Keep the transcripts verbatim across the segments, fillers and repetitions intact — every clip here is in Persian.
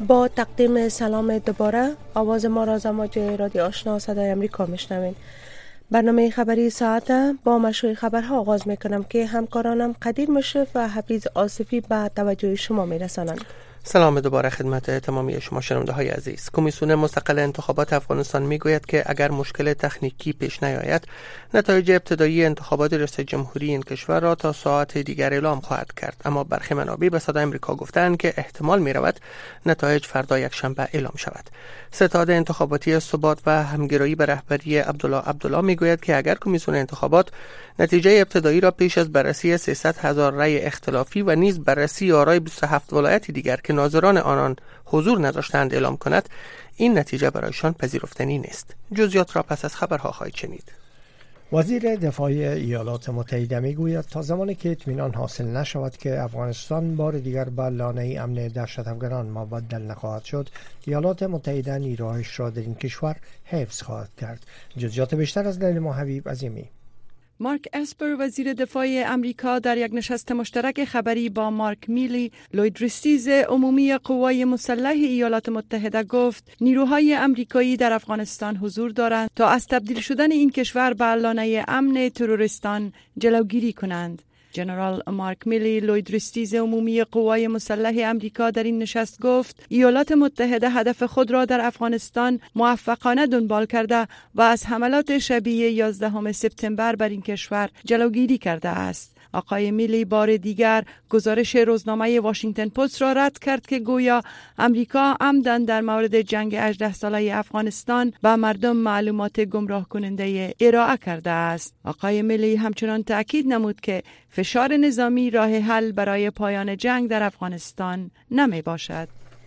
با تقدیم سلام دوباره، آواز ما را از موج رادیو آشنا صدای امریکا میشنوین. برنامه خبری ساعت با مشروع خبرها آغاز میکنم که همکارانم قدیر مشرف و حفیظ آصفی به توجه شما میرسانند. سلام دوباره خدمت تمامی شما شنونده های عزیز. کمیسیون مستقل انتخابات افغانستان میگوید که اگر مشکل تکنیکی پیش نیاید، نتایج ابتدایی انتخابات ریاست جمهوری این کشور را تا ساعت دیگر اعلام خواهد کرد. اما برخی منابع به صدای آمریکا گفتند که احتمال میرود نتایج فردا یکشنبه اعلام شود. ستاد انتخاباتی ثبات و همگرایی به رهبری عبدالله عبدالله میگوید که اگر کمیسیون انتخابات نتیجه ابتدایی را پیش از بررسی سیصد هزار رأی اختلافی و نیز بررسی آرای بیست و هفت ولایت دیگر که ناظران آنان حضور نداشتند اعلام کند، این نتیجه برایشان پذیرفتنی نیست. جزئیات را پس از خبرها خواهید شنید. وزیر دفاع ایالات متحده میگوید تا زمانی که اطمینان حاصل نشود که افغانستان بار دیگر به لانه امن دهشت افغانان مبدل نخواهد شد، ایالات متحده نیروهایش را در این کشور حفظ خواهد کرد. جزئیات بیشتر از لیلا حبیب عظیمی. مارک اسپر وزیر دفاع امریکا در یک نشست مشترک خبری با مارک میلی، لوید ریستیز عمومی قوای مسلح ایالات متحده گفت نیروهای امریکایی در افغانستان حضور دارند تا از تبدیل شدن این کشور به لانه امن تروریستان جلوگیری کنند. جنرال مارک میلی، لوید ریستیز عمومی قوای مسلح امریکا در این نشست گفت ایالات متحده هدف خود را در افغانستان موفقانه دنبال کرده و از حملات شبیه یازدهم سپتامبر بر این کشور جلوگیری کرده است. آقای میلی بار دیگر گزارش روزنامه واشنگتن پست را رد کرد که گویا امریکا عمدن در مورد جنگ هجده ساله افغانستان به مردم معلومات گمراه کننده ارائه کرده است. آقای میلی همچنان تأکید نمود که فشار نظامی راه حل برای پایان جنگ در افغانستان نمی باشد.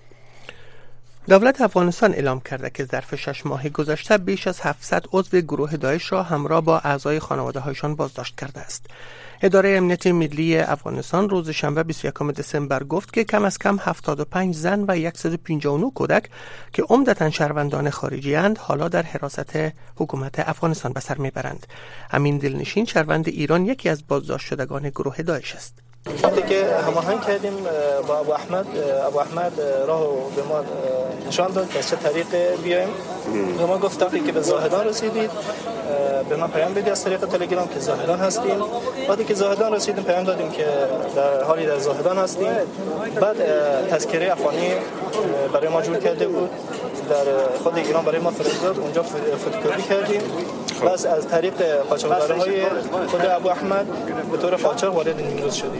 دولت افغانستان اعلام کرده که ظرف شش ماه گذشته بیش از هفتصد عضو گروه داعش را همراه با اعضای خانواده‌هایشان بازداشت کرده است. اداره امنیت ملی افغانستان روز شنبه بیست و یکم دسامبر گفت که کم از کم هفتاد و پنج زن و صد و پنجاه و نه کودک که عمدتاً شهروندان خارجی اند حالا در حراست حکومت افغانستان به سر میبرند. امین دلنشین شهروند ایران یکی از بازداشت شدگان گروه داعش است. وقتی که هماهنگ کردیم با ابو احمد ابو احمد راهو به ما نشان داد که از چه طریق بیایم. به ما گفت وقتی که به زاهدان رسیدید به ما پیام بدید از طریق تلگرام که زاهدان هستیم. وقتی که زاهدان رسیدیم پیام دادیم که در حالی در زاهدان هستیم. بعد تذکره افغانی برای ما جور کرده بود در خود ایران برای ما فرستاد، اونجا فتوکپی کردیم. بس از طریق قاچاقچی‌های خود ابو احمد به طور قاچاق وارد نیمروز شدیم.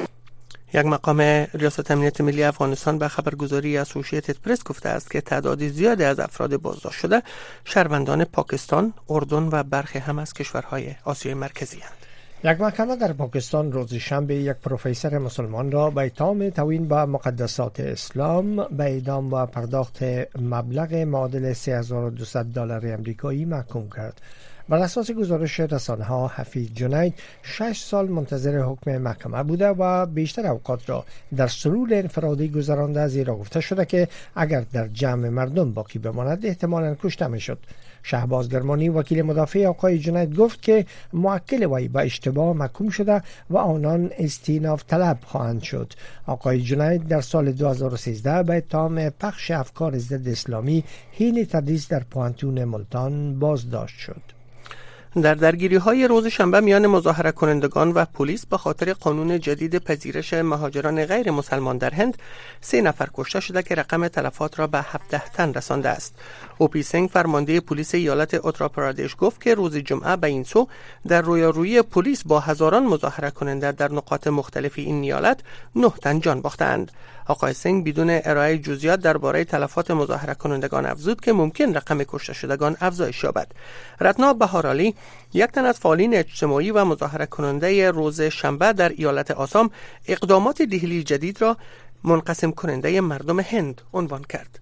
یک مقام ریاست امنیت ملی افغانستان به خبرگزاری اسوسییتد پرس گفته است که تعداد زیادی از افراد بازداشت شده شهروندان پاکستان، اردن و برخی هم از کشورهای آسیای مرکزی اند. یک محکمه در پاکستان روز شنبه یک پروفسور مسلمان را به اتهام توهین به مقدسات اسلام به اعدام و پرداخت مبلغ معادل سه هزار و دویست دلار آمریکایی محکوم کرد. بر اساس گزارش رسانه‌ها حفیظ جنید شش سال منتظر حکم محکمه بوده و بیشتر اوقات را در سلول انفرادی گذرانده، زیرا گفته شده که اگر در جمع مردم باقی بماند احتمالاً کشته میشد. شهباز گرمانی وکیل مدافع آقای جنید گفت که موکل وی به اشتباه محکوم شده و آنان استیناف طلب خواهند شد. آقای جنید در سال دو هزار و سیزده به اتهام پخش افکار ضد اسلامی حین تدریس در پوانتون ملتان بازداشت شد. در درگیری های روز شنبه میان مظاهره کنندگان و پلیس به خاطر قانون جدید پذیرش مهاجران غیر مسلمان در هند سه نفر کشته شده که رقم تلفات را به هفده تن رسانده است. اوپی سنگ فرمانده پلیس ایالت اتر پرادش گفت که روز جمعه به این سو در رویارویی پلیس با هزاران مظاهره کننده در نقاط مختلف این ایالت نه تن جان باختند. آقای سنگ بدون ارائه جزئیات درباره تلفات مظاهره کنندگان افزود که ممکن رقم کشته شدگان افزایش یابد. رتنا بهارالی، یک تن از فعالین اجتماعی و مظاهره کننده روز شنبه در ایالت آسام، اقدامات دهلی جدید را منقسم کننده مردم هند عنوان کرد.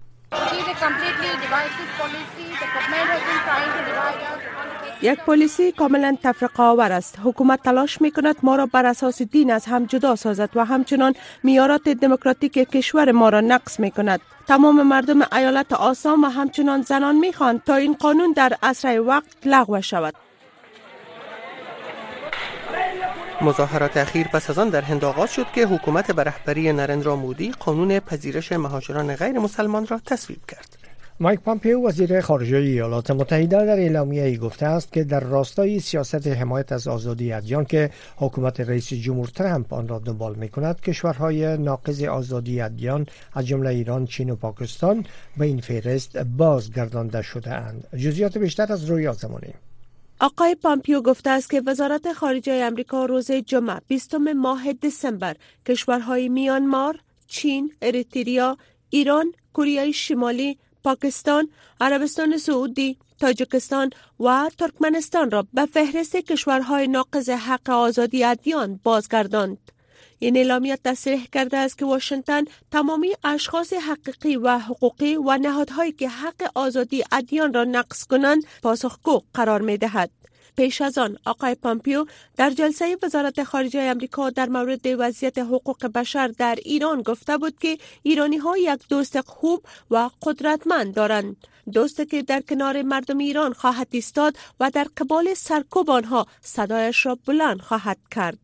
یک پلیسی کاملا تفرقه آور است. حکومت تلاش می کند ما را بر اساس دین از هم جدا سازد و همچنان معیارات دموکراتیک کشور ما را نقض می کند. تمام مردم ایالت آسام و همچنان زنان می خواهند تا این قانون در اسرع وقت لغو شود. مظاهرات اخیر پس از آن در هند آغاز شد که حکومت به رهبری نرندرا مودی قانون پذیرش مهاجران غیر مسلمان را تصویب کرد. مایک پامپیو وزیر خارجه ایالات متحده در اعلامیه‌ای گفته است که در راستای سیاست حمایت از آزادی ادیان که حکومت رئیس جمهور ترامپ آن را دنبال می‌کند، کشورهای ناقض آزادی ادیان از جمله ایران، چین و پاکستان به این فهرست بازگردانده شده‌اند. جزئیات بیشتر از رویا زمانی. آقای پامپیو گفته است که وزارت خارجه آمریکا روز جمعه بیستم ماه دسامبر کشورهای میانمار، چین، اریتریا، ایران، کره شمالی، پاکستان، عربستان سعودی، تاجیکستان و ترکمنستان را به فهرست کشورهای ناقض حق آزادی ادیان بازگرداند. این اعلامیه تصریح کرده است که واشنگتن تمامی اشخاص حقیقی و حقوقی و نهادهایی که حق آزادی ادیان را نقض کنند پاسخگو قرار می دهد. پیش از آن آقای پامپیو در جلسه وزارت خارجه آمریکا در مورد وضعیت حقوق بشر در ایران گفته بود که ایرانی ها یک دوست خوب و قدرتمند دارند، دوستی که در کنار مردم ایران خواهد ایستاد و در قبال سرکوب آنها صدایش را بلند خواهد کرد.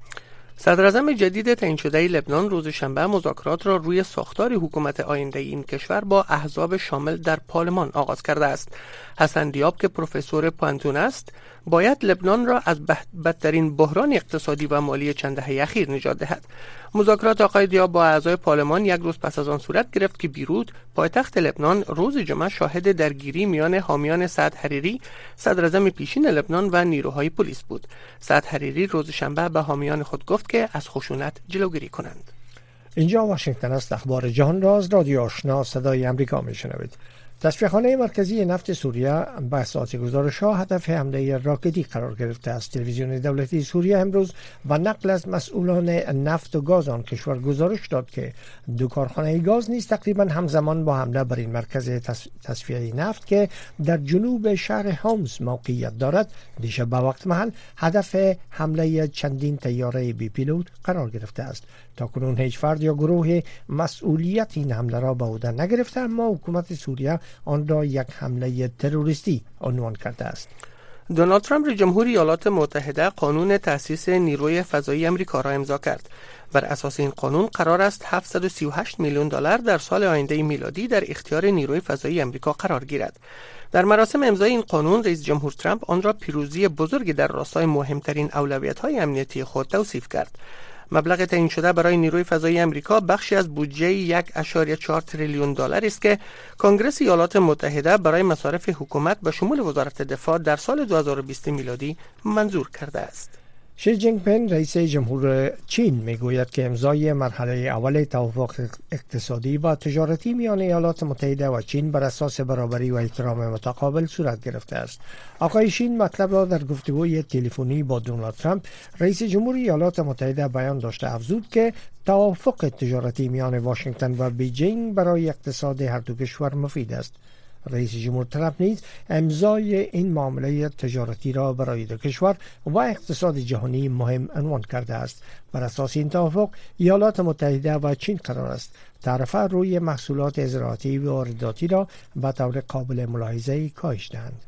صدر اعظم جدید تعیین شده لبنان روز شنبه مذاکرات را روی ساختار حکومت آینده این کشور با احزاب شامل در پارلمان آغاز کرده است. حسن دیاب که پروفسور پانتون است، باید لبنان را از بدترین بحران اقتصادی و مالی چند دهه اخیر نجات دهد. مذاکرات آقای دیاب با اعضای پارلمان یک روز پس از آن صورت گرفت که بیروت، پایتخت لبنان، روز جمعه شاهد درگیری میان حامیان سعد حریری، صدر اعظم پیشین لبنان و نیروهای پلیس بود. سعد حریری روز شنبه به حامیان خود گفت که از خشونت جلوگیری کنند. اینجا واشنگتن است. اخبار جهان را از رادیو آشنا صدای آمریکا میشنوید. تصفیه‌خانه مرکزی نفت سوریه به اساس گزارش‌ها هدف حمله راکتی قرار گرفته است. تلویزیون دولتی سوریه امروز و نقل از مسئولان نفت و گاز آن کشور گزارش داد که دو کارخانه گاز نیز تقریبا همزمان با حمله بر این مرکز تصفیه نفت که در جنوب شهر هومز موقعیت دارد، دیشب به وقت محل هدف حمله چندین طیاره بی پیلوت قرار گرفته است. تاکنون هیچ فرد یا گروه مسئولیت این حمله را به عهده نگرفته، اما حکومت سوریه آن را یک حمله تروریستی عنوان کرده است. دونالد ترامپ رئیس جمهور ایالات متحده قانون تأسیس نیروی فضایی آمریکا را امضا کرد. بر اساس این قانون قرار است هفتصد و سی و هشت میلیون دلار در سال آینده میلادی در اختیار نیروی فضایی آمریکا قرار گیرد. در مراسم امضای این قانون رئیس جمهور ترامپ آن را پیروزی بزرگی در راستای مهمترین اولویت‌های امنیتی خود توصیف کرد. مبلغ تعیین شده برای نیروی فضایی آمریکا بخشی از بودجه یک و چهار دهم تریلیون دلار است که کنگره ایالات متحده برای مصارف حکومت به شمول وزارت دفاع در سال دو هزار و بیست میلادی منظور کرده است. شی جینگ پینگ رئیس جمهور چین میگوید که امضای مرحله اول توافق اقتصادی و تجارتی میان ایالات متحده و چین بر اساس برابری و احترام متقابل صورت گرفته است. آقای شین مطلب را در گفتگوی تلفنی با دونالد ترامپ رئیس جمهور ایالات متحده بیان داشته افزود که توافق تجارتی میان واشنگتن و بیجینگ برای اقتصاد هر دو کشور مفید است. رئیس جمهور ترامپ نیز امضای این معامله تجارتی را برای دو کشور و اقتصاد جهانی مهم عنوان کرده است. بر اساس این توافق ایالات متحده و چین قرار است تعرفه روی محصولات زراعتی و وارداتی را به طور قابل ملاحظه کاهش دهند.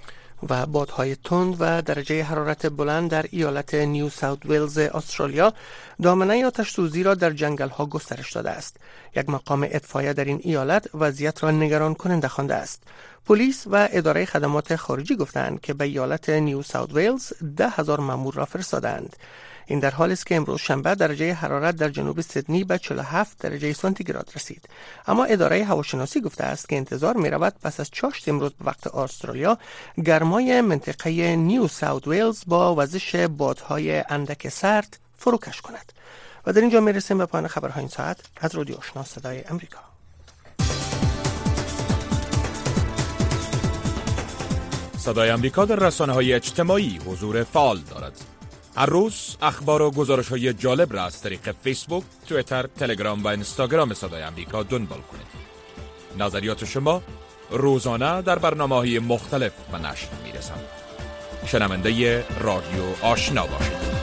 و بادهای تند و درجه حرارت بلند در ایالت نیو ساوت ولز استرالیا دامنه آتش سوزی را در جنگل ها گسترش داده است. یک مقام اطفائیه در این ایالت وضعیت را نگران کننده خوانده است. پلیس و اداره خدمات خارجی گفتند که به ایالت نیو ساوت ولز ده هزار مامور را فرستادند. این در حالی است که امروز شنبه درجه حرارت در جنوب سیدنی به چهل و هفت درجه سانتیگراد رسید. اما اداره هواشناسی گفته است که انتظار می رود پس از چاشت امروز به وقت استرالیا گرمای منطقه نیو ساوت ولز با وزش بادهای اندک سرد فروکش کند. و در اینجا می رسیم به پایان خبرهای این ساعت از رادیو آشنا صدای امریکا. صدای امریکا در رسانه‌های اجتماعی حضور فعال دارد. هر روز اخبار و گزارش‌های جالب را از طریق فیسبوک، توییتر، تلگرام و اینستاگرام صدای آمریکا دنبال کنید. نظریات شما روزانه در برنامه‌های مختلف به نشر می‌رسند. شنونده رادیو آشنا باشید.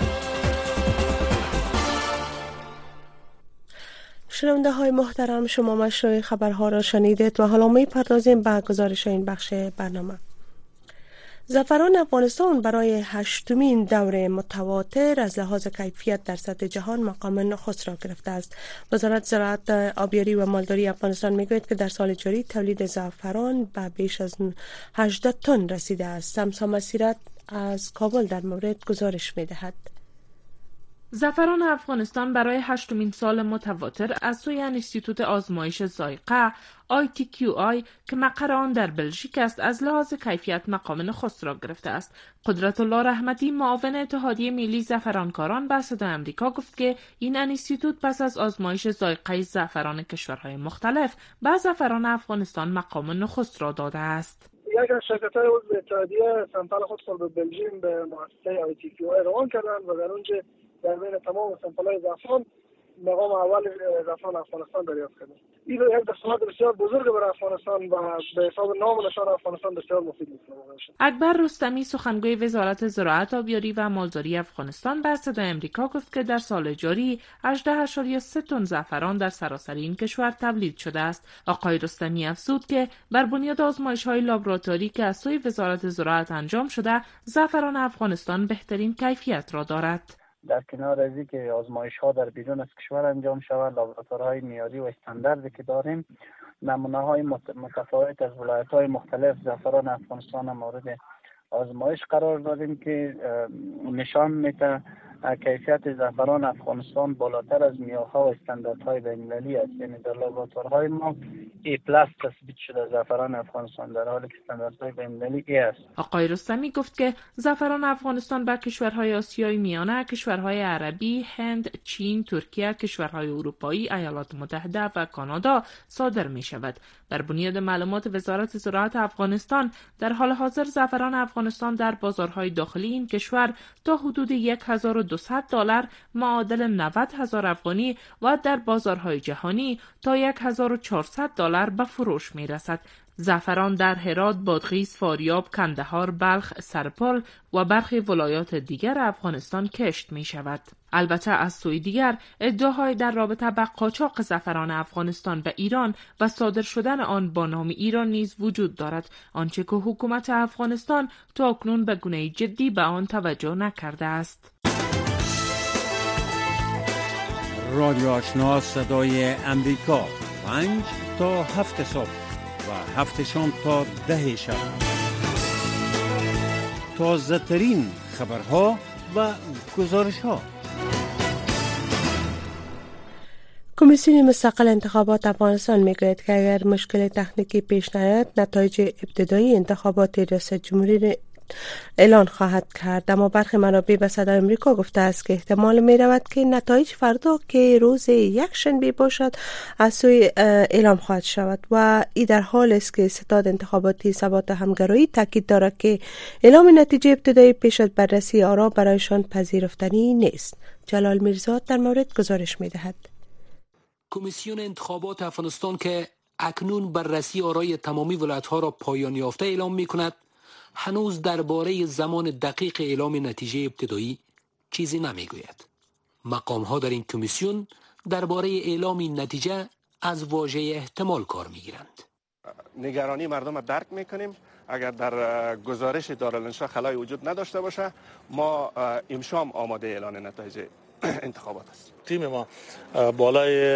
شنونده های محترم، شما مشروع خبرها را شنیدید و حالا می پردازیم به گزارش این بخش برنامه. زعفران افغانستان برای هشتمین دور متواتر از لحاظ کیفیت در سطح جهان مقام نخست را گرفته است. وزارت زراعت، آبیاری و مالداری افغانستان میگوید که در سال جاری تولید زعفران به بیش از هجده تن رسیده است. سمسا مسیرت از کابل در مورد گزارش میدهد. زعفران افغانستان برای هشتمین سال متواتر از سوی انستیتوت آزمایش ذائقه آی تی کیو آی که مقر آن در بلژیک است از لحاظ کیفیت مقام نخست را گرفته است. قدرت الله رحمتی، معاون اتحادیه ملی زعفرانکاران، به صدای آمریکا گفت که این انستیتوت پس از آزمایش ذائقه زعفران کشورهای مختلف به زعفران افغانستان مقام نخست را داده است. یک از شرکت‌های عضو اتحادیه سمپل خود را به بلژیم به مؤسسه آی تی کیو آی روان کردند و در اونجا در بین تمام سمپل‌های زعفران مقام اول زعفران افغانستان دریافت کرده. این یک دستاورد بسیار بزرگ برای افغانستان و به حساب نام و نشان افغانستان بسیار مفید می‌باشد. اکبر رستمی، سخنگوی وزارت زراعت، آبیاری و مالداری افغانستان، به صدای آمریکا گفت که در سال جاری هجده اشاریه سه تن زعفران در سراسر این کشور تولید شده است. آقای رستمی افزود که بر بنیاد آزمایش‌های لابراتواری که از سوی وزارت زراعت انجام شده، زعفران افغانستان بهترین کیفیت را دارد. در کنار از اینکه آزمایش‌ها در بیرون از کشور انجام شود، لابراتوارهای معیاری و استانداردی که داریم، نمونه‌های متفاوت از ولایت‌های مختلف زعفران افغانستان مورد آزمایش قرار دادیم که نشان میده کیفیت زعفران افغانستان بالاتر از معیارها و استانداردهای بین‌المللی است. یعنی در لابراتوارهای ما ای پلاس تثبیت شده زعفران افغانستان، در حالی که استانداردهای بین‌المللی ای است. آقای رستمی گفت که زعفران افغانستان به کشورهای آسیای میانه، کشورهای عربی، هند، چین، ترکیه، کشورهای اروپایی، ایالات متحده و کانادا صادر می شود. بر بنیاد معلومات وزارت زراعت افغانستان، در حال حاضر زعفران افغانستان در بازارهای داخلی این کشور تا حدود هزار و دویست دلار معادل نود هزار افغانی و در بازارهای جهانی تا هزار و چهارصد دلار به فروش می رسد. زعفران در هرات، بادغیس، فاریاب، کندهار، بلخ، سرپل و برخی ولایات دیگر افغانستان کشت می شود. البته از سوی دیگر ادعاهای در رابطه با قاچاق زعفران افغانستان به ایران و صادر شدن آن با نام ایران نیز وجود دارد، آنچه که حکومت افغانستان تا اکنون به گونه جدی به آن توجه نکرده است. رادیو آشنا صدای امریکا، پنج تا هفت صبح و هفت شام تا ده شب. تازه ترین خبرها و گزارش ها. کمیسیون مستقل انتخابات افغانستان میگوید که اگر مشکل تکنیکی پیش نیاید، نتایج ابتدایی انتخابات ریاست جمهوری اعلان خواهد کرد. اما برخی منابع به صدای آمریکا گفته است که احتمال می رود که نتایج فردا که روز یک شنبه باشد از سوی اعلام خواهد شود و این در حال است که ستاد انتخاباتی ثبات همگرایی تاکید دارد که اعلام نتیجه ابتدایی پیش از بررسی آرا برایشان پذیرفتنی نیست. جلال میرزا در مورد گزارش می دهد. کمیسیون انتخابات افغانستان که اکنون بررسی آرای تمامی ولایت‌ها را پایان یافته اعلام می‌کند، هنوز درباره زمان دقیق اعلام نتیجه ابتدایی چیزی نمیگوید. مقام‌ها در این کمیسیون درباره اعلام این نتیجه از واژه احتمال کار می‌گیرند. نگرانی مردم را درک می‌کنیم. اگر در گزارش دارالانشا خلایی وجود نداشته باشه، ما امشام آماده اعلان نتایج انتخابات است. تیم ما بالای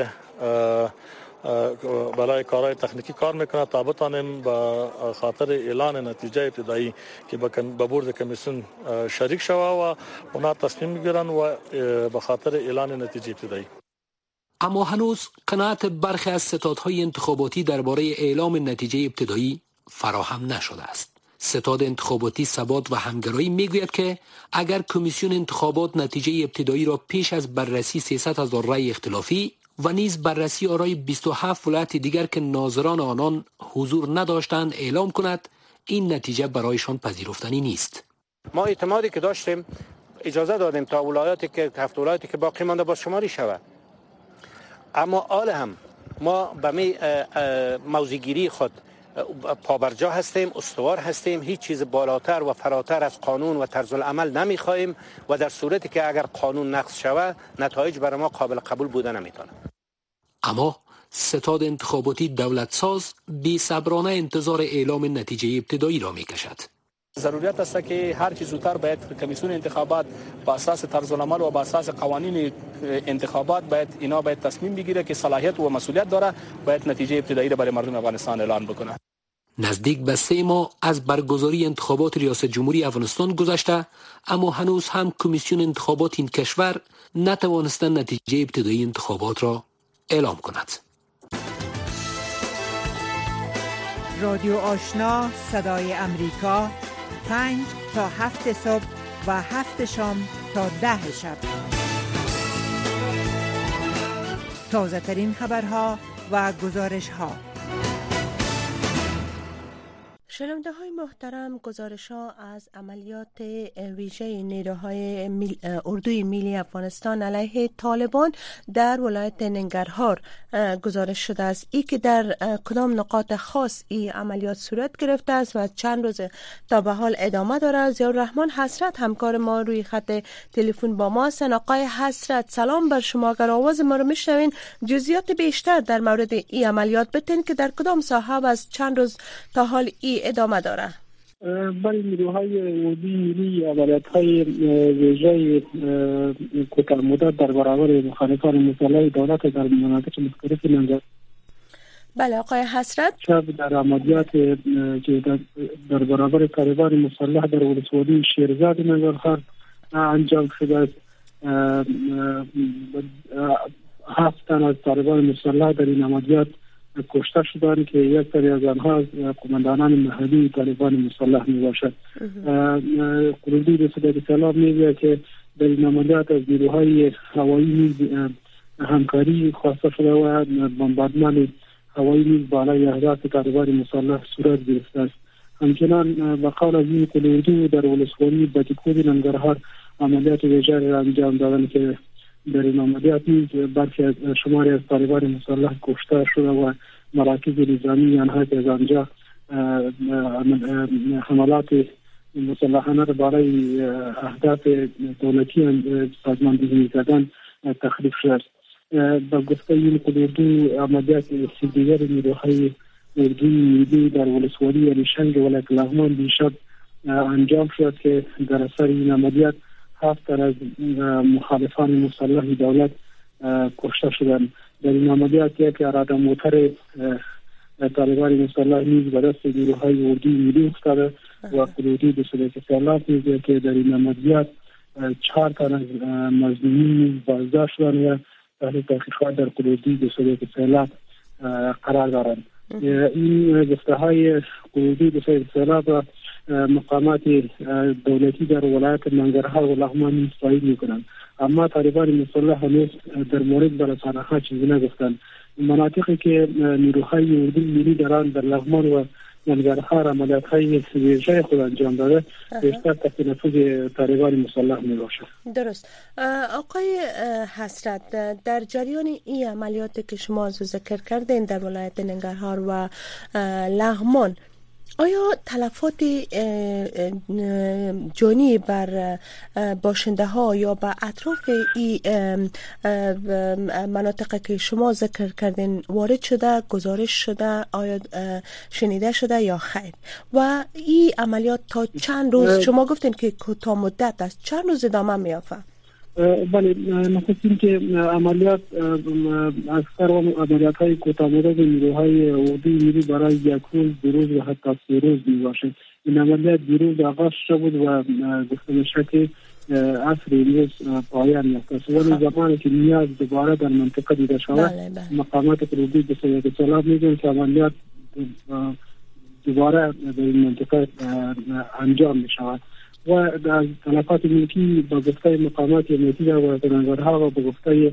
بالای کارهای تکنیکی کار میکنه تا بتانیم به خاطر اعلان نتیجه ابتدایی که به بورد کمیسیون شریک شوه و اونا تصمیم میگیرن و به خاطر اعلان نتیجه ابتدایی. اما هنوز قناعت برخی از ستادهای انتخاباتی درباره اعلام نتیجه ابتدایی فراهم نشده است. ستاد انتخاباتی ثبات و همگرایی میگوید که اگر کمیسیون انتخابات نتیجه ابتدایی را پیش از بررسی سیصد هزار رای اختلافی و نیز بررسی آرای بیست و هفت ولایت دیگر که ناظران آنان حضور نداشتند اعلام کند، این نتیجه برایشان پذیرفتنی نیست. ما اعتمادی که داشتیم اجازه دادیم تا ولایاتی که هفت ولایتی که باقی مانده باز شماری شود، اما آل هم ما به می موضع‌گیری خود پابرجا هستیم، استوار هستیم، هیچ چیز بالاتر و فراتر از قانون و طرز العمل نمیخواهیم و در صورتی که اگر قانون نقض شود نتایج برای ما قابل قبول بودن نمیتونه. اما ستاد انتخاباتی دولت ساز بی صبرانه انتظار اعلام نتیجه ابتدایی را میکشد. ضروریت است که هر چه زودتر باید کمیسیون انتخابات با اساس طرز العمل و با اساس قوانین انتخابات باید اینا باید تصمیم بگیره که صلاحیت و مسئولیت داره، باید نتیجه ابتدایی را برای مردم افغانستان اعلان بکنه. نزدیک به سه ماه از برگزاری انتخابات ریاست جمهوری افغانستان گذشته، اما هنوز هم کمیسیون انتخابات این کشور نتوانسته نتیجه ابتدایی انتخابات را اعلام کند. رادیو آشنا صدای امریکا، پنج تا هفت صبح و هفت شام تا ده شب. تازه ترین خبرها و گزارش ها. شنونده های محترم، گزارش ها از عملیات ویژه نیروهای میل، اردوی ملی افغانستان علیه طالبان در ولایت ننگرهار گزارش شده است. ای که در کدام نقاط خاص این عملیات صورت گرفته است و چند روز تا به حال ادامه داره. ضیاءالرحمن حسرت همکار ما روی خط تلفن با ما هستند. آقای حسرت سلام بر شما. اگر آواز ما رو میشنوین جزئیات بیشتر در مورد این عملیات بتین که در کدام ساحه و از چند روز تا حال این ادامه داره. بله، نیروهای اردوی ملی عملیات‌های ویژه کوتاه مدت در برابر مخالفان مسلح دولت در مناطق مختلف ننگرهار. بله آقای حسرت، شب در عملیات که در برابر طالبان مسلح در ولسوالی شیرزاد ننگرهار انجام شده است. هفت تن از طالبان مسلح در این عملیات کشته شدند که یک سری از آنها قماندانان محلی طالبان مسلح می باشد. قلوبی به صدای سلام می گوید که در این عملیات از نیروهای هوایی نیز همکاری خواسته شده و بمباردمان هوایی نیز بالای اهداف طالبان مسلح صورت گرفته است. همچنان به قول از این قلوبی در ولسوالی بتیکود ننگرهار عملیات ویژه را انجام دادند که در این عملیات نیز برخی از شماری از طالبان مسلح کشته شده و مراکز نظامی آنها که از آنجا حملات مسلحانه را برای اهداف دولتی سازماندهی کردن تخریب شده است. به گفته این قدردو عملیات دیگر نیروهای اردوی ملی در ولسوالی علیشنگ ولایت لغمان دیشب انجام شد که در اثر این عملیات هفت تن از مخالفان مسلح دولت کشته شدند. در این عملیات یک اراده موتر طالبان مسلح نیز به دست نیروهای اردوی ملی افتاده و قلودی به صورت اطلاعات می‌دهد که در این عملیات چهار تن از مظنونین بازداشت شدند و تحت تحقیقات در قلودی به صورت اطلاعات قرار دارند. این گفته‌های قلودی به صورت اطلاعات و مقامات دولتی در ولایت ننگرهار و لغمان نیز تایید می‌کنند. اما طالبان مسلح هنوز در مورد رسانه‌ها چیزی نگفتند. مناطقی که نیروهای اردوی ملی در آن در لغمان و ننگرهار عملیات‌های ویژه خود انجام داده بیشتر تحت نفوذ طالبان مسلح میباشد. درست. آقای حسرت، در جریان این عملیات که شما ذکر کردین در ولایت ننگرهار و لغمان، آیا تلفات جانی بر باشنده ها یا بر اطراف این مناطق که شما ذکر کردین وارد شده، گزارش شده، آیا شنیده شده یا خیر؟ و این عملیات تا چند روز، شما گفتین که تا مدت است، چند روز ادامه می‌یافته؟ بله، نخستین که عملیات از سر عملیات های کوتاه مدت نیروهای اردوی ملی برای یک روز، دو روز و حتی سه روز می باشد. این عملیات دیروز آغاز شده بود و گفته میشه که عصر امروز پایان یافته. ولی زمانی که نیاز دوباره در منطقه دیده شود، مقامات اردوی به صورت اطلاع میدن که عملیات دوباره در این منطقه انجام می شود. و از تلفات ملکی با گفته مقامات امنیتی در ولایت ننگرهار و با گفته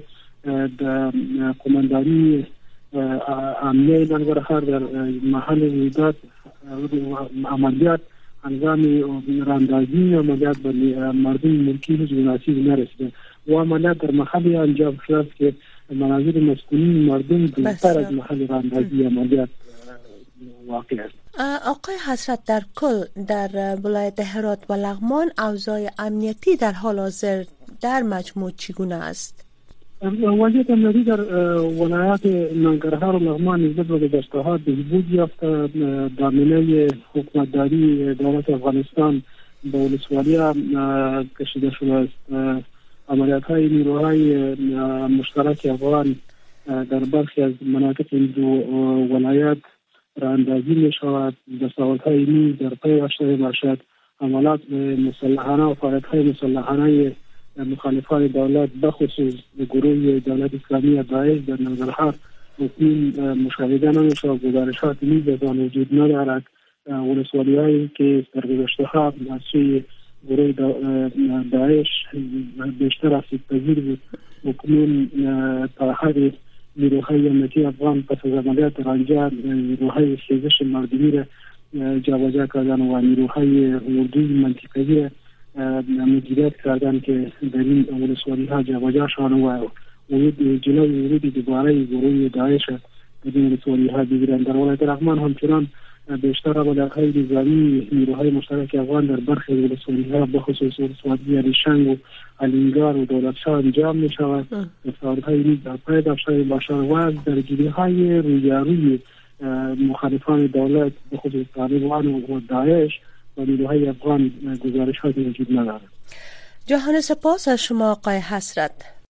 قماندانی امنیه ننگرهار در محل رویداد عملیات انجام راندازی عملیات به مردم ملکی هیچ مناسبی نرسیده و عملیات در محل انجام شده که مناظر مسکونی مردم دورتر از محل راندازی عملیات واقع است. آقای حسرت، در کل در ولایت هرات و لغمان اوضاع امنیتی در حال حاضر در مجموع چگونه است؟ وضعیت امنیتی در ولایت ننگرهار و لغمان نسبت به گذشته‌ها بهبود یافته. دامنه حکومتداری دولت افغانستان به ولسوالی کشیده شده است. عملیات‌های نیروهای مشترک افغان در برخی از مناطق این دو ولایت را اندازی می شود. دستاوردهای نیز در پی داشته باشد. حملات مسلحانه و فعالیت‌های مسلحانه مخالفان دولت بخصوص گروه دولت اسلامی داعش در ننگرهار اکنون مشاهده نمی‌شود و گزارشات نیز از آن وجود ندارد. ولسوالی‌هایی که در گذشته‌ها از سوی گروه داعش بیشتر آسیب‌پذیر بود اکنون تا حد نیروهای امنیتی افغان پس از عملیات در آنجا نیروهای خیزش مردمی را جابجا کردن و نیروهای اردوی منطقه‌ای مدیریت کردن که در این ولسوالی‌ها جابجا شدن و ورود جلوی ورود دوباره گروه داعش در این ولسوالی‌ها بگیرند. در ولایت لغمان همچنان بیشتر عملیات‌های نظامی نیروهای مشترک افغان در برخی ولسوالی‌ها بخصوص ولسوالی علیشنگ و علینگار و دولتشاه انجام می‌شود. دستاوردهای نیز در پی داشته باشد و از درگیری‌های رویاروی مخالفان دولت بخصوص طالبان و داعش و نیروهای افغان گزارش‌هایی وجود ندارد. جهان سپاس از شما آقای حسرت.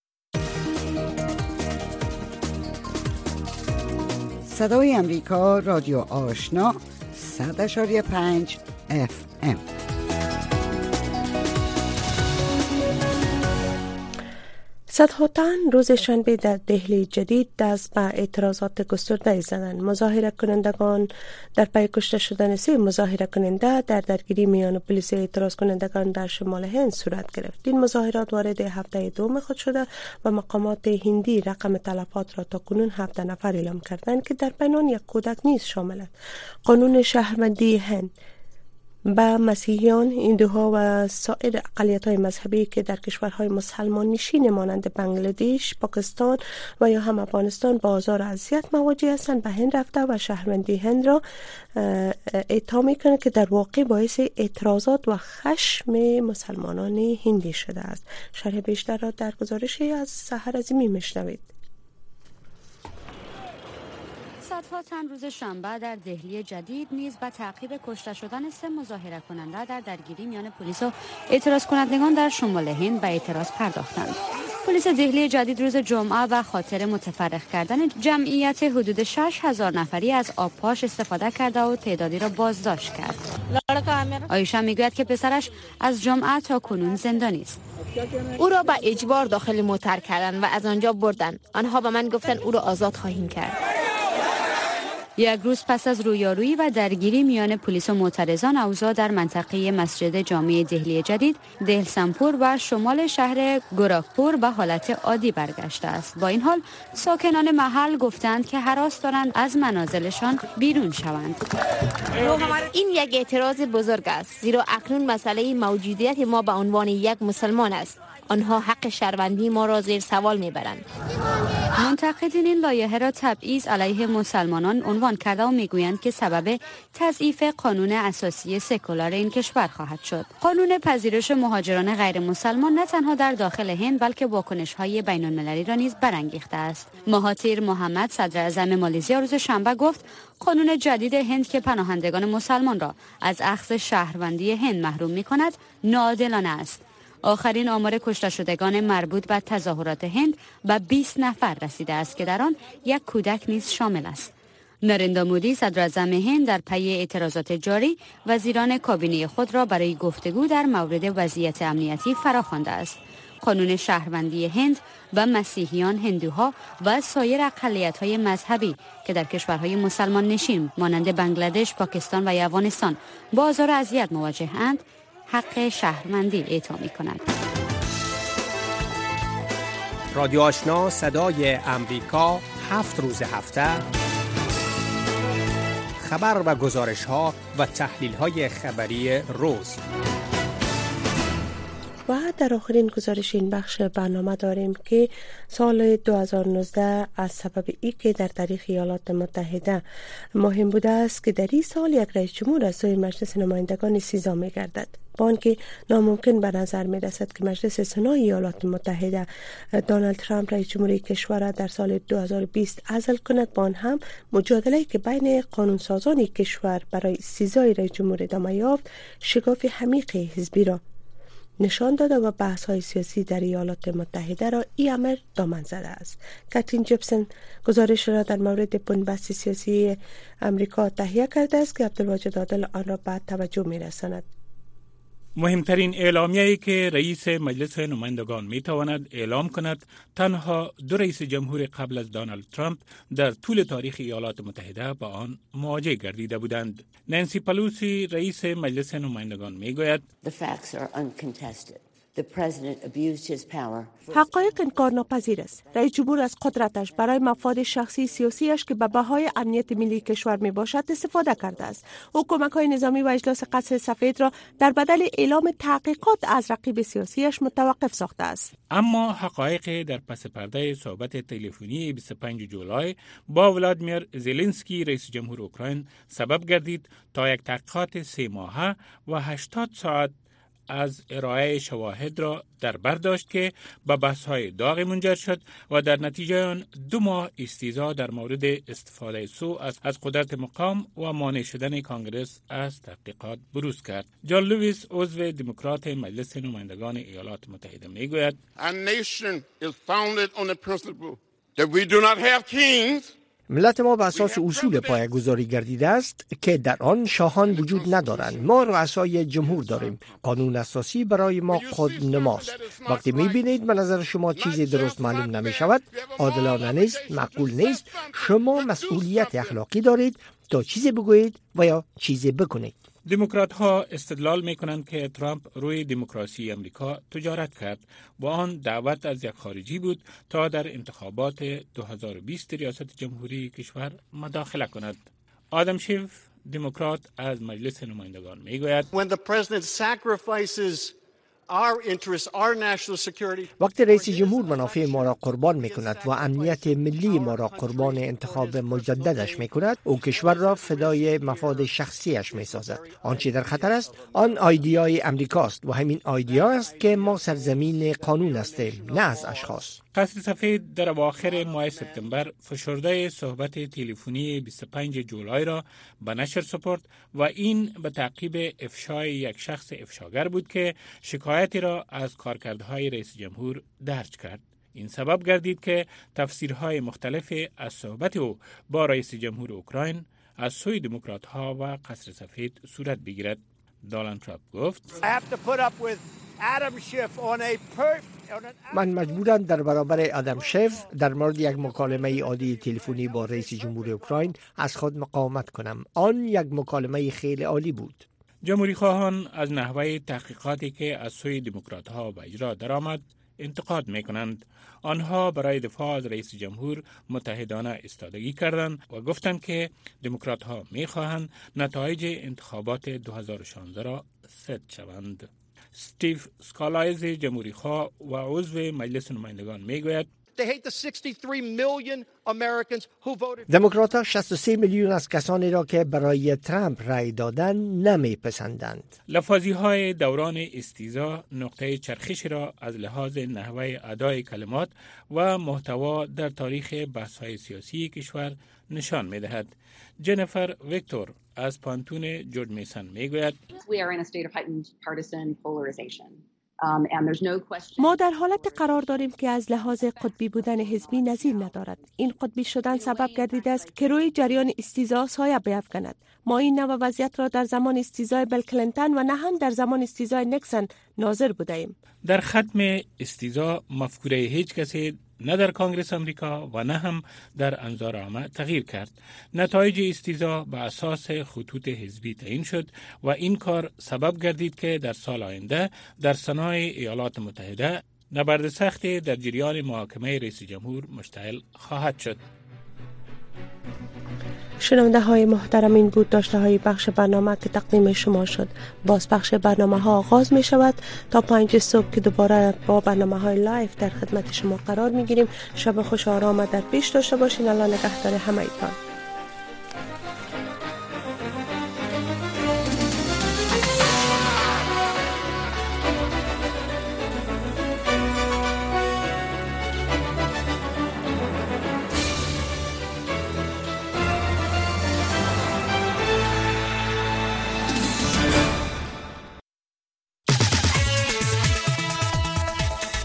صدای امریکا رادیو آشنا صد اشاری پنج اف ام. صدها تن روز شنبه در دهلی جدید دست به اعتراضات گسترده زدند. مظاهره کنندگان در پی کشته شدن سه مظاهره کننده در درگیری میان پلیس اعتراض کنندگان در شمال هند صورت گرفت. این مظاهرات وارد هفته دوم خود شده و مقامات هندی رقم تلفات را تا کنون هفده نفر اعلام کردند که در بین یک کودک نیز شامل است. قانون شهروندی هند با مسیحیان، هندوها و سایر اقلیت‌های مذهبی که در کشورهای مسلمان نشین مانند بنگلادش، پاکستان و یا هم افغانستان با آزار و اذیت مواجه هستند به هند رفته و شهروندی هند را اتهام می‌کنند که در واقع باعث اعتراضات و خشم مسلمانان هندی شده است. شرح بیشتر را در گزارشی از سحر عظیمی میشنوید. صدها تن روز شنبه در دهلی جدید نیز به تعقیب کشته شدن سه مظاهره کننده در درگیری میان پلیس و اعتراض کنندگان در شمال هند به اعتراض پرداختند. پلیس دهلی جدید روز جمعه به خاطر متفرق کردن جمعیت حدود شش هزار نفری از آبپاش استفاده کرده و تعدادی را بازداشت کرد. آیشا میگوید که پسرش از جمعه تا کنون زندانی است. او را به اجبار داخل موتر کردند و از آنجا بردند. آنها به من گفتند او را آزاد خواهیم کرد. یک روز پس از رویارویی و درگیری میان پلیس و معترضان، اوضاع در منطقه مسجد جامع دهلی جدید، دهلسمپور و شمال شهر گوراکپور به حالت عادی برگشته است. با این حال ساکنان محل گفتند که هراس دارند از منازلشان بیرون شوند. این یک اعتراض بزرگ است، زیرا اکنون مسئله موجودیت ما به عنوان یک مسلمان است. آنها حق شهروندی ما را زیر سوال میبرند. منتقدین این لایحه را تبعیض علیه مسلمانان عنوان کرده و میگویند که سبب تضعیف قانون اساسی سکولار این کشور خواهد شد. قانون پذیرش مهاجران غیر مسلمان نه تنها در داخل هند بلکه واکنش‌های بین‌المللی را نیز برانگیخته است. مهاتیر محمد، صدر اعظم مالزیا، روز شنبه گفت قانون جدید هند که پناهندگان مسلمان را از اخذ شهروندی هند محروم می‌کند ناعادلانه است. آخرین آمار کشته شدگان مربوط به تظاهرات هند به بیست نفر رسیده است که در آن یک کودک نیز شامل است. نریندرا مودی، صدر اعظم هند، در پی اعتراضات جاری وزیران کابینه خود را برای گفتگو در مورد وضعیت امنیتی فراخوانده است. قانون شهروندی هند و مسیحیان، هندوها و سایر اقلیت‌های مذهبی که در کشورهای مسلمان نشین مانند بنگلادش، پاکستان و افغانستان با آزار و اذیت مواجه‌اند، حق شهروندی اعطا می‌کند. رادیو آشنا صدای امریکا، هفت روز هفته خبر و گزارش‌ها و تحلیل‌های خبری روز. و در آخرین گزارش این بخش برنامه داریم که سال دو هزار و نوزده از سبب ای که در تاریخ ایالات متحده مهم بوده است که در این سال یک رئیس جمهور از سوی مجلس نمایندگان استیضاح می گردد. با آنکه ناممکن به نظر می رسد که مجلس سنای ایالات متحده دونالد ترامپ رئیس جمهوری کشور را در سال دو هزار و بیست عزل کند، با آن هم مجادله که بین قانونسازان کشور برای استیضاح رئیس جمهور ادامه یافت شکاف عمیق حزبی را نشان داده و بحث های سیاسی در ایالات متحده را این امر دامن زده است. کاترین جپسن گزارش را در مورد بنبست سیاسی امریکا تهیه کرده است که عبدالواجد عادل آن را به توجه می رساند. مهمترین اعلامیه‌ای که رئیس مجلس نمایندگان می تواند اعلام کند تنها دو رئیس جمهور قبل از دونالد ترامپ در طول تاریخ ایالات متحده با آن مواجه گردیده بودند. نانسی پلوسی رئیس مجلس نمایندگان می گوید حقایق انکار ناپذیر است. رئیس جمهور از قدرتش برای مفاد شخصی سیاسیش که به بهای امنیت ملی کشور می باشد استفاده کرده است. او کمک‌های نظامی و اجلاس قصر سفید را در بدل اعلام تحقیقات از رقیب سیاسیش متوقف ساخته است. اما حقایق در پس پرده صحبت تلفنی بیست و پنجم جولای با ولادیمیر زلنسکی رئیس جمهور اوکراین سبب گردید تا یک تحقیقات سه ماهه و هشتاد ساعت از ارائه شواهد را در بر داشت که به بحث‌های داغ منجر شد و در نتیجه آن دو ماه استیضاح در مورد استفاده سوء از از قدرت مقام و مانع شدن کانگرس از تحقیقات بروز کرد. جان لوئیس عضو دموکرات مجلس نمایندگان ایالات متحده میگوید A nation is founded on the principle that we do not have kings. ملت ما به اساس اصول پایه‌گذاری گردیده است که در آن شاهان وجود ندارند. ما رؤسای جمهور داریم. قانون اساسی برای ما خودنماست. وقتی می‌بینید به نظر شما چیزی درست معلوم نمی‌شود، عادلانه نیست، معقول نیست، شما مسئولیت اخلاقی دارید تا چیزی بگویید و یا چیزی بکنید. دموکرات ها استدلال می کنند که ترامپ روی دموکراسی امریکا تجارت کرد. با آن دعوت از یک خارجی بود تا در انتخابات دو هزار و بیست ریاست جمهوری کشور مداخله کند. آدم شیف دموکرات از مجلس نمایندگان می گوید When the president sacrifices our interests, our national security. وقتی رئیس جمهور منافع ما را قربان می کند و امنیت ملی ما را قربان انتخاب مجددش می کند، او کشور را فدای مفاد شخصیش می سازد. آنچه در خطر است آن ایدئای امریکاست و همین ایدئا است که ما سرزمین قانون هستیم، نه از اشخاص. قصر سفید در اواخر ماه سپتامبر فشرده صحبت تلفنی بیست و پنجم جولای را به نشر سپرد و این به تعقیب افشای یک شخص افشاگر بود که شکایتی را از کارکردهای رئیس جمهور درج کرد. این سبب گردید که تفسیرهای مختلف از صحبت او با رئیس جمهور اوکراین از سوی دموکرات ها و قصر سفید صورت بگیرد. دونالد ترامپ گفت من مجبورم در برابر آدم شف در مورد یک مکالمه عادی تلفنی با رئیس جمهور اوکراین از خود مقاومت کنم. آن یک مکالمه خیلی عالی بود. جمهوری خواهان از نحوه تحقیقاتی که از سوی دموکرات ها به اجرا درآمد انتقاد می کنند. آنها برای دفاع از رئیس جمهور متحدانه ایستادگی کردند و گفتند که دموکرات ها می خواهند نتایج انتخابات دو هزار و شانزده را ثبت شوند. استیو سکالایز جمهوری خواه و عضو مجلس نمایندگان می گوید دموکرات ها شصت و سه میلیون از کسانی را که برای ترامپ رای دادن نمی پسندند. لفاظی های دوران استیضاح نقطه چرخش را از لحاظ نحوه ادای کلمات و محتوا در تاریخ بحث های سیاسی کشور نشان می دهد. جنیفر ویکتور از پانتون جورج میسن می گوید ما در حالت قرار داریم که از لحاظ قطبی بودن حزبی نظیر ندارد. این قطبی شدن سبب گردیده است که روی جریان استیضاح سایه بیفکند. ما این نوع وضعیت را در زمان استیضاح بیل کلینتون و نه هم در زمان استیضاح نیکسون ناظر بودیم. در ختم استیضاح مفکوره هیچ کسی نه در کانگرس امریکا و نه هم در انظار عامه تغییر کرد. نتایج استیضاح به اساس خطوط حزبی تعیین شد و این کار سبب گردید که در سال آینده در سنای ایالات متحده نبرد سختی در جریان محاکمه رئیس جمهور مشتعل خواهد شد. شنونده های محترم، این بود داشته های بخش برنامه که تقدیم شما شد. باز بخش برنامه ها آغاز می شود تا پنج صبح که دوباره با برنامه های لایف در خدمت شما قرار می گیریم. شب خوش آرام در پیش داشته باشین. الله نگهدار همه ایتان.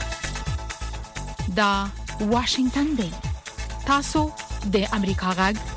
دا واشنگتن دی تاسو د امریکا غږ